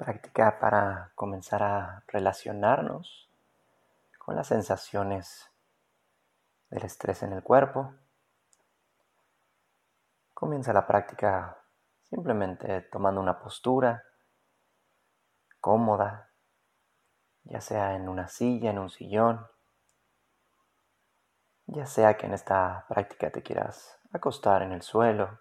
Práctica para comenzar a relacionarnos con las sensaciones del estrés en el cuerpo. Comienza la práctica simplemente tomando una postura cómoda, ya sea en una silla, en un sillón, ya sea que en esta práctica te quieras acostar en el suelo,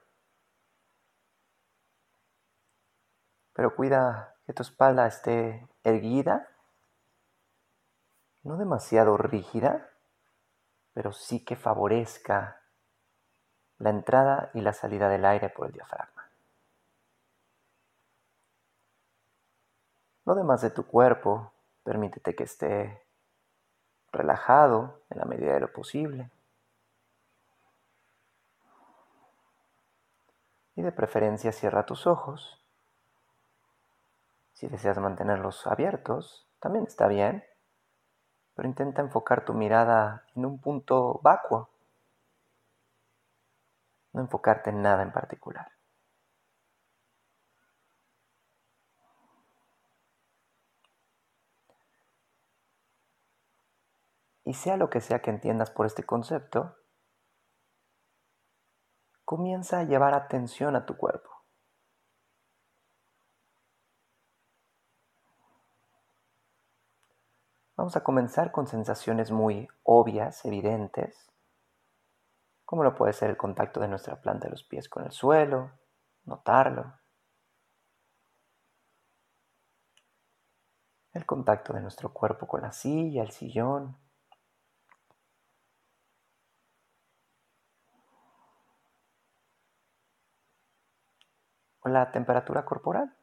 pero cuida que tu espalda esté erguida, no demasiado rígida, pero sí que favorezca la entrada y la salida del aire por el diafragma. Lo demás de tu cuerpo, permítete que esté relajado en la medida de lo posible. Y de preferencia cierra tus ojos. Si deseas mantenerlos abiertos, también está bien, pero intenta enfocar tu mirada en un punto vacuo, no enfocarte en nada en particular. Y sea lo que sea que entiendas por este concepto, comienza a llevar atención a tu cuerpo. Vamos a comenzar con sensaciones muy obvias, evidentes, como lo puede ser el contacto de nuestra planta de los pies con el suelo, notarlo, el contacto de nuestro cuerpo con la silla, el sillón, o la temperatura corporal.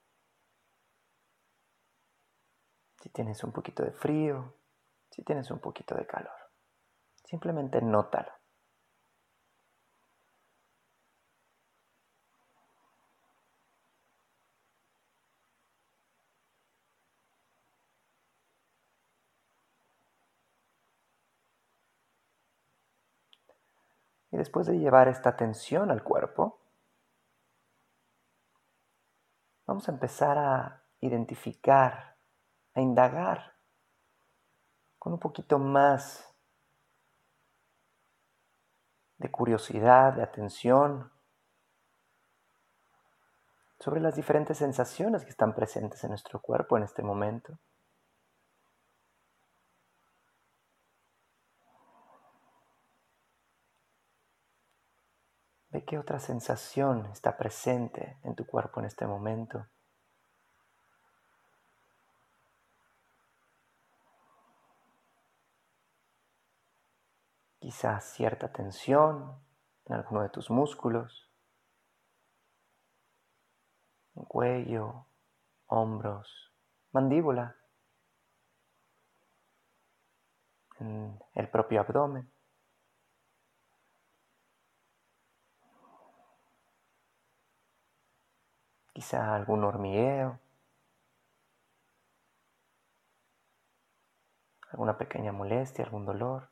Si tienes un poquito de frío, si tienes un poquito de calor. Simplemente nótalo. Y después de llevar esta atención al cuerpo, vamos a empezar a identificar, a indagar con un poquito más de curiosidad, de atención, sobre las diferentes sensaciones que están presentes en nuestro cuerpo en este momento. Ve qué otra sensación está presente en tu cuerpo en este momento. Quizás cierta tensión en alguno de tus músculos, en cuello, hombros, mandíbula, en el propio abdomen. Quizá algún hormigueo, alguna pequeña molestia, algún dolor.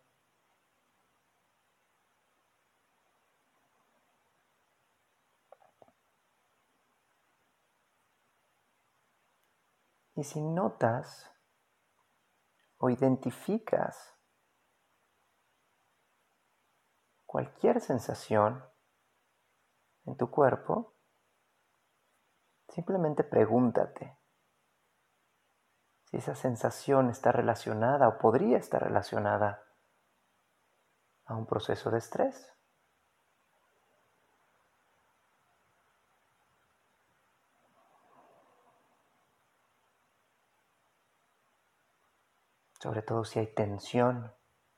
Y si notas o identificas cualquier sensación en tu cuerpo, simplemente pregúntate si esa sensación está relacionada o podría estar relacionada a un proceso de estrés. Sobre todo si hay tensión.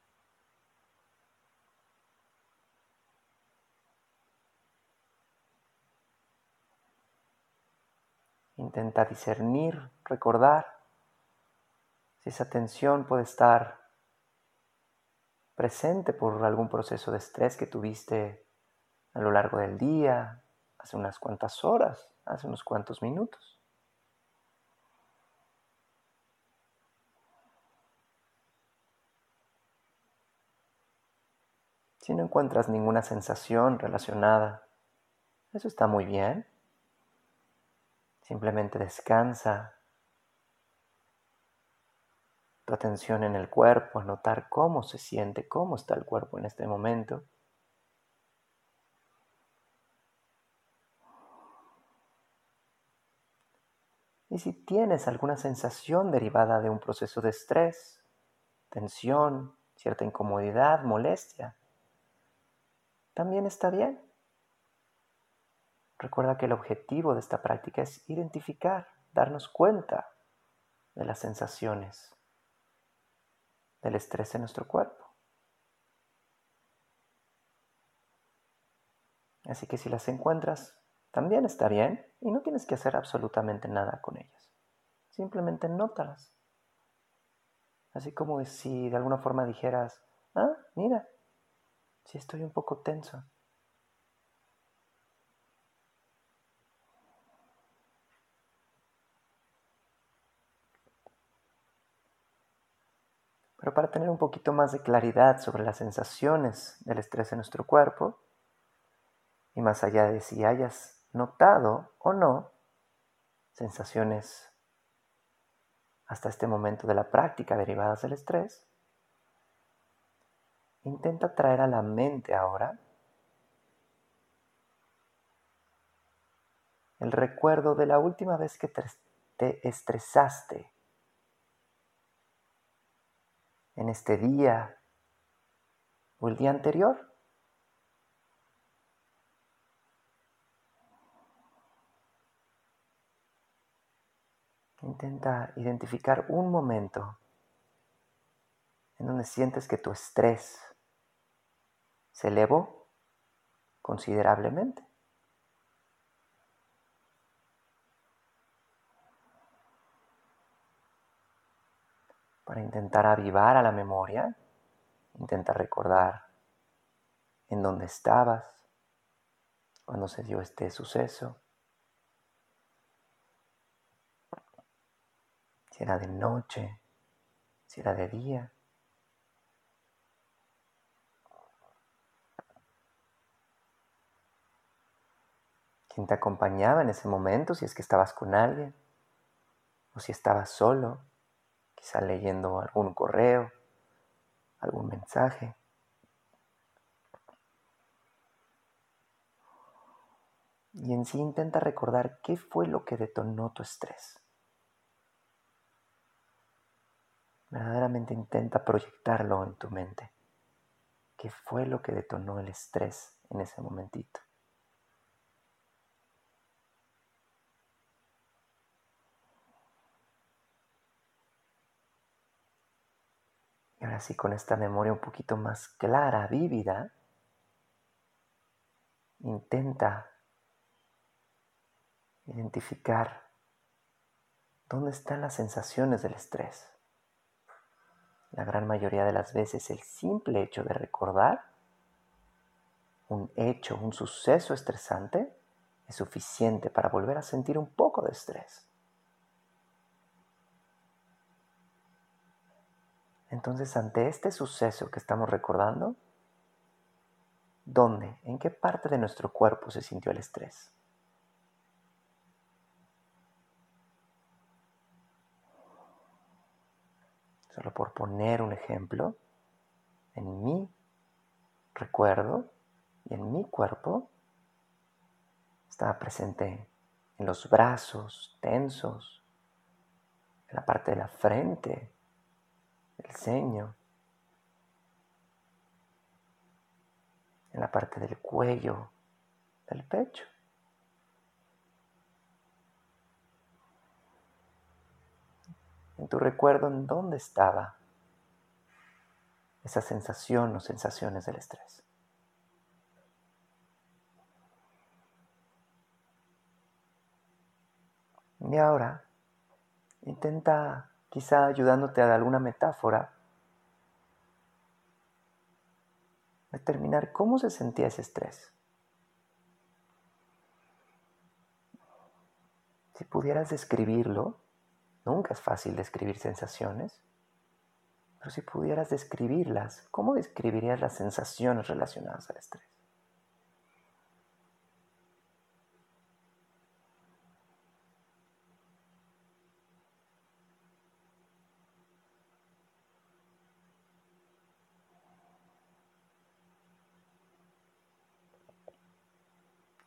Intenta discernir, recordar si esa tensión puede estar presente por algún proceso de estrés que tuviste a lo largo del día, hace unas cuantas horas, hace unos cuantos minutos. Si no encuentras ninguna sensación relacionada, eso está muy bien. Simplemente descansa tu atención en el cuerpo, a notar cómo se siente, cómo está el cuerpo en este momento. Y si tienes alguna sensación derivada de un proceso de estrés, tensión, cierta incomodidad, molestia, también está bien. Recuerda que el objetivo de esta práctica es identificar, darnos cuenta de las sensaciones del estrés en nuestro cuerpo. Así que si las encuentras, también está bien y no tienes que hacer absolutamente nada con ellas. Simplemente nótalas. Así como si de alguna forma dijeras, mira, sí estoy un poco tenso. Pero para tener un poquito más de claridad sobre las sensaciones del estrés en nuestro cuerpo, y más allá de si hayas notado o no sensaciones hasta este momento de la práctica derivadas del estrés, intenta traer a la mente ahora el recuerdo de la última vez que te estresaste en este día o el día anterior. Intenta identificar un momento en donde sientes que tu estrés se elevó considerablemente. Para intentar avivar a la memoria, intenta recordar en dónde estabas cuando se dio este suceso. Si era de noche, si era de día. ¿Quién te acompañaba en ese momento? Si es que estabas con alguien o si estabas solo, quizá leyendo algún correo, algún mensaje. Y en sí intenta recordar qué fue lo que detonó tu estrés. Verdaderamente intenta proyectarlo en tu mente. ¿Qué fue lo que detonó el estrés en ese momentito? Y ahora sí, con esta memoria un poquito más clara, vívida, intenta identificar dónde están las sensaciones del estrés. La gran mayoría de las veces el simple hecho de recordar un hecho, un suceso estresante, es suficiente para volver a sentir un poco de estrés. Entonces, ante este suceso que estamos recordando, ¿dónde? ¿En qué parte de nuestro cuerpo se sintió el estrés? Solo por poner un ejemplo, en mi recuerdo y en mi cuerpo estaba presente en los brazos tensos, en la parte de la frente, el ceño, en la parte del cuello, del pecho. En tu recuerdo, ¿en dónde estaba esa sensación o sensaciones del estrés? Y ahora, intenta, quizá ayudándote de alguna metáfora, determinar cómo se sentía ese estrés. Si pudieras describirlo, nunca es fácil describir sensaciones, pero si pudieras describirlas, ¿cómo describirías las sensaciones relacionadas al estrés?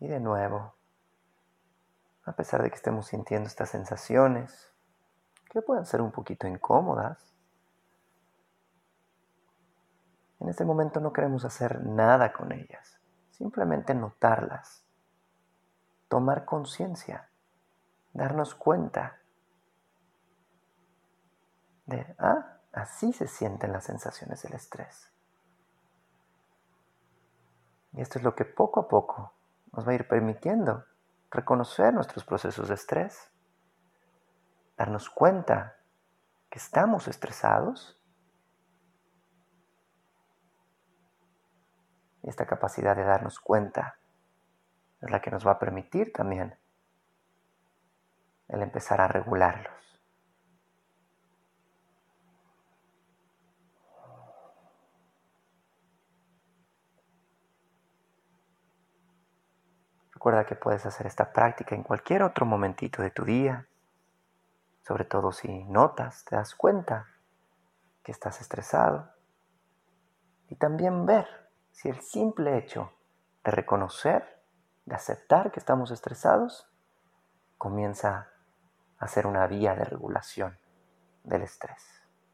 Y de nuevo, a pesar de que estemos sintiendo estas sensaciones, que pueden ser un poquito incómodas, en este momento no queremos hacer nada con ellas, simplemente notarlas, tomar conciencia, darnos cuenta de, así se sienten las sensaciones del estrés. Y esto es lo que poco a poco nos va a ir permitiendo reconocer nuestros procesos de estrés, darnos cuenta que estamos estresados. Y esta capacidad de darnos cuenta es la que nos va a permitir también el empezar a regularlos. Recuerda que puedes hacer esta práctica en cualquier otro momentito de tu día, sobre todo si notas, te das cuenta que estás estresado. Y también ver si el simple hecho de reconocer, de aceptar que estamos estresados, comienza a ser una vía de regulación del estrés.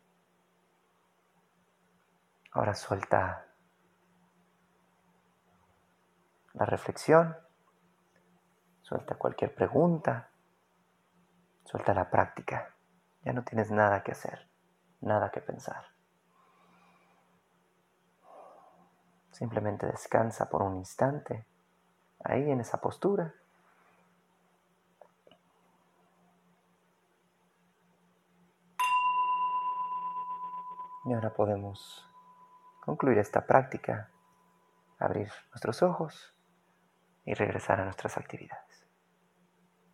Ahora suelta la reflexión, suelta cualquier pregunta, suelta la práctica. Ya no tienes nada que hacer, nada que pensar. Simplemente descansa por un instante, ahí en esa postura. Y ahora podemos concluir esta práctica, abrir nuestros ojos y regresar a nuestras actividades.